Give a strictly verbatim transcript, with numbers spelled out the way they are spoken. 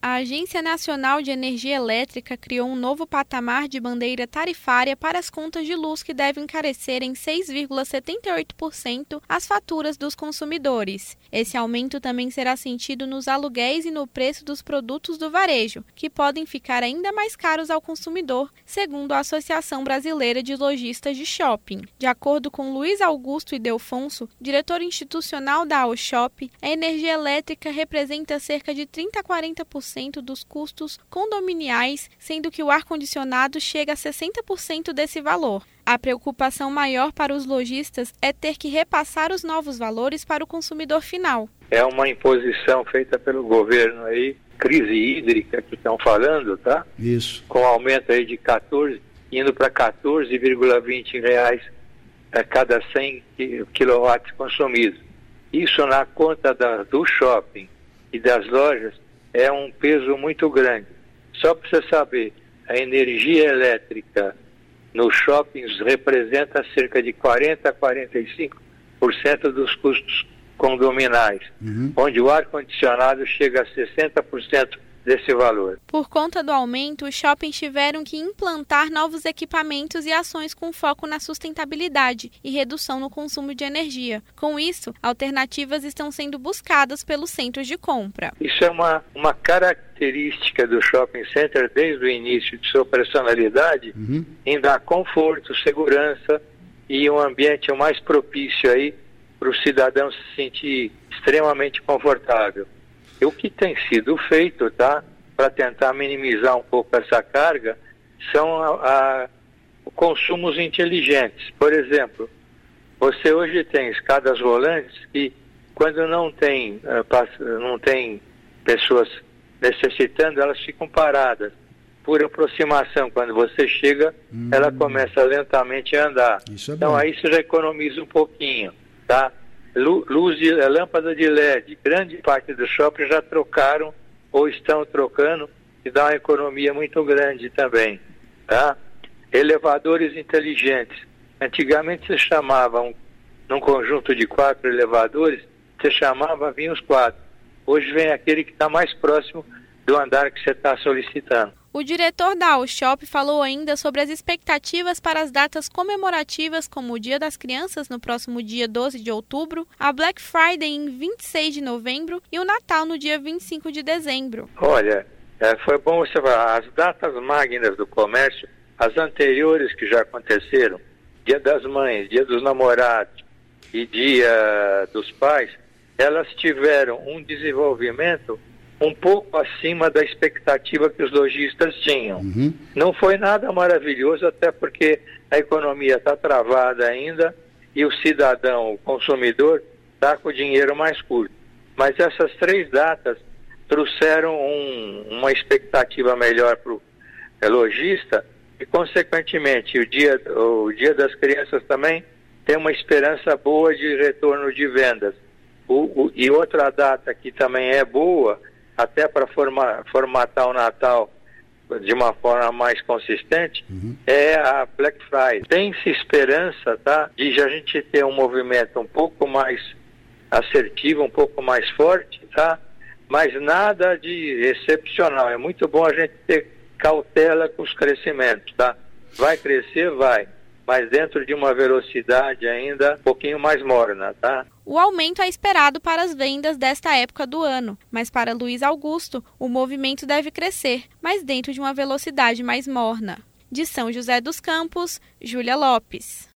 A Agência Nacional de Energia Elétrica criou um novo patamar de bandeira tarifária para as contas de luz que deve encarecer em seis vírgula setenta e oito por cento as faturas dos consumidores. Esse aumento também será sentido nos aluguéis e no preço dos produtos do varejo, que podem ficar ainda mais caros ao consumidor, segundo a Associação Brasileira de Lojistas de Shopping. De acordo com Luiz Augusto Ildefonso, diretor institucional da AOShop, a energia elétrica representa cerca de trinta a quarenta por cento dos custos condominiais, sendo que o ar-condicionado chega a sessenta por cento desse valor. A preocupação maior para os lojistas é ter que repassar os novos valores para o consumidor final. É uma imposição feita pelo governo aí, crise hídrica que estão falando, tá? Isso. Com aumento aí de quatorze, indo para quatorze vírgula vinte reais a cada cem quilowatts consumidos. Isso na conta da, do shopping e das lojas é um peso muito grande. Só para você saber, a energia elétrica nos shoppings representa cerca de quarenta a quarenta e cinco por cento dos custos condominais, uhum. onde o ar-condicionado chega a sessenta por cento desse valor. Por conta do aumento, os shoppings tiveram que implantar novos equipamentos e ações com foco na sustentabilidade e redução no consumo de energia. Com isso, alternativas estão sendo buscadas pelos centros de compra. Isso é uma, uma característica do shopping center desde o início de sua personalidade, uhum. em dar conforto, segurança e um ambiente mais propício aí para o cidadão se sentir extremamente confortável. E o que tem sido feito, tá, para tentar minimizar um pouco essa carga, são a, a, consumos inteligentes. Por exemplo, você hoje tem escadas rolantes que, quando não tem, uh, não tem pessoas necessitando, elas ficam paradas. Por aproximação, quando você chega, hum. ela começa lentamente a andar. Isso é então bom. Aí você já economiza um pouquinho, tá? Luz de lâmpada de L E D, grande parte dos shoppings já trocaram ou estão trocando e dá uma economia muito grande também, tá? Elevadores inteligentes. Antigamente você chamava um, num conjunto de quatro elevadores, você chamava, vinha os quatro. Hoje vem aquele que está mais próximo do andar que você está solicitando. O diretor da AOShop falou ainda sobre as expectativas para as datas comemorativas, como o Dia das Crianças no próximo dia doze de outubro, a Black Friday em vinte e seis de novembro e o Natal no dia vinte e cinco de dezembro. Olha, é, foi bom você falar, as datas magnas do comércio, as anteriores que já aconteceram, Dia das Mães, Dia dos Namorados e Dia dos Pais, elas tiveram um desenvolvimento um pouco acima da expectativa que os lojistas tinham. Uhum. Não foi nada maravilhoso, até porque a economia está travada ainda e o cidadão, o consumidor, está com o dinheiro mais curto. Mas essas três datas trouxeram um, uma expectativa melhor para o lojista e, consequentemente, o dia, o dia das Crianças também tem uma esperança boa de retorno de vendas. O, o, e outra data que também é boa, até para forma, formatar o Natal de uma forma mais consistente, uhum. é a Black Friday. Tem-se esperança, tá, de a gente ter um movimento um pouco mais assertivo, um pouco mais forte, tá, mas nada de excepcional. É muito bom a gente ter cautela com os crescimentos, tá? Vai crescer, vai, mas dentro de uma velocidade ainda um pouquinho mais morna, tá? O aumento é esperado para as vendas desta época do ano, mas para Luiz Augusto, o movimento deve crescer, mas dentro de uma velocidade mais morna. De São José dos Campos, Júlia Lopes.